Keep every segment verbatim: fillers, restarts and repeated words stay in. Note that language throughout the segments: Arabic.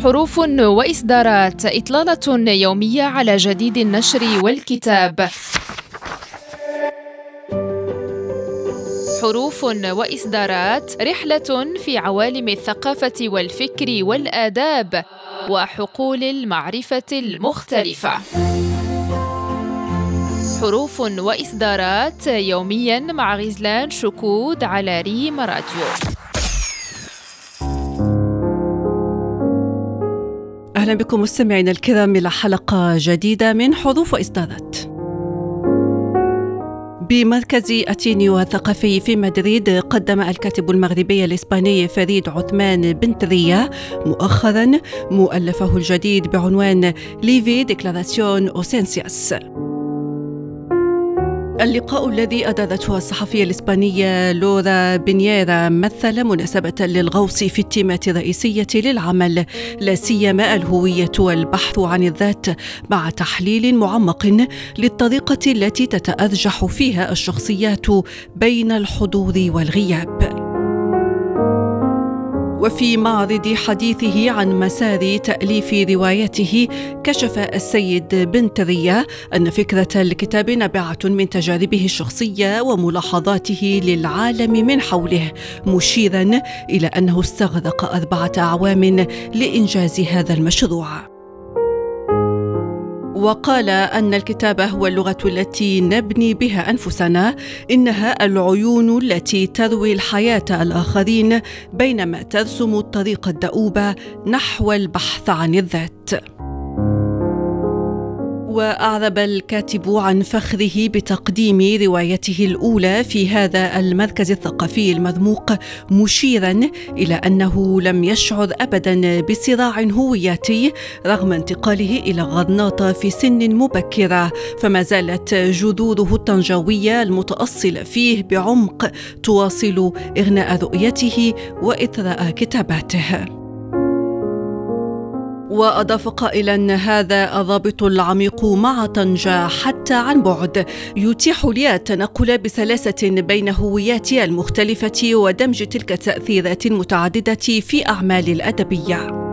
حروف وإصدارات، إطلالة يومية على جديد النشر والكتاب. حروف وإصدارات، رحلة في عوالم الثقافة والفكر والآداب وحقول المعرفة المختلفة. حروف وإصدارات يومياً مع غزلان شكود على ريم راديو. أهلا بكم مستمعينا الكرام إلى حلقة جديدة من حروف وإصدارات. بمركز أتينيو الثقافي في مدريد قدم الكاتب المغربي الإسباني فريد عثمان بنتريا مؤخرا مؤلفه الجديد بعنوان ليفي ديكلاراسيون أوسينسياس. اللقاء الذي أدارته الصحفية الإسبانية لورا بنييرا مثل مناسبة للغوص في التيمات الرئيسية للعمل، لا سيما الهوية والبحث عن الذات، مع تحليل معمق للطريقة التي تتأرجح فيها الشخصيات بين الحضور والغياب. وفي معرض حديثه عن مسار تأليف روايته، كشف السيد بنتريا أن فكرة الكتاب نابعة من تجاربه الشخصية وملاحظاته للعالم من حوله، مشيرا إلى أنه استغرق أربعة أعوام لإنجاز هذا المشروع. وقال أن الكتابة هو اللغة التي نبني بها أنفسنا، إنها العيون التي تروي الحياة الآخرين بينما ترسم الطريق الدؤوب نحو البحث عن الذات. وأعرب الكاتب عن فخره بتقديم روايته الأولى في هذا المركز الثقافي المرموق، مشيرا إلى أنه لم يشعر أبدا بصراع هوياتي رغم انتقاله إلى غرناطة في سن مبكرة، فما زالت جذوره الطنجاوية المتأصلة فيه بعمق تواصل إغناء رؤيته وإثراء كتاباته. وأضاف قائلا: هذا الرابط العميق مع طنجة حتى عن بعد يتيح لي التنقل بسلاسة بين هوياتي المختلفة ودمج تلك التأثيرات المتعددة في أعمالي الأدبية.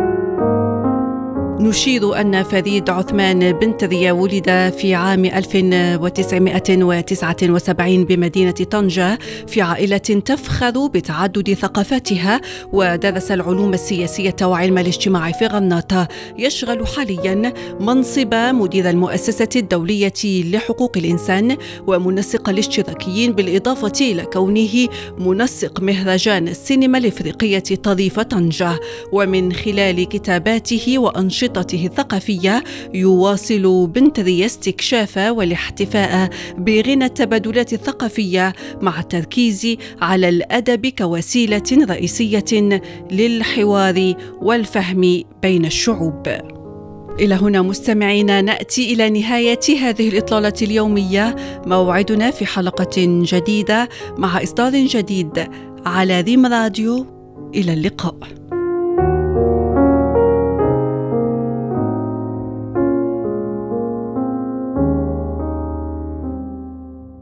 نشير أن فريد عثمان بنتريا ولد في عام ألف وتسعمائة وتسعة وسبعين بمدينة طنجة في عائلة تفخر بتعدد ثقافاتها، ودرس العلوم السياسية وعلم الاجتماع في غرناطة. يشغل حاليا منصب مدير المؤسسة الدولية لحقوق الإنسان ومنسق الاشتراكيين، بالإضافة إلى كونه منسق مهرجان السينما الإفريقية طريف طنجة. ومن خلال كتاباته وأنشطته الثقافية يواصل بنتريا استكشاف والاحتفاء بغنى التبادلات الثقافية، مع التركيز على الأدب كوسيلة رئيسية للحوار والفهم بين الشعوب. إلى هنا مستمعينا نأتي إلى نهاية هذه الإطلالة اليومية. موعدنا في حلقة جديدة مع إصدار جديد على ريم راديو. إلى اللقاء.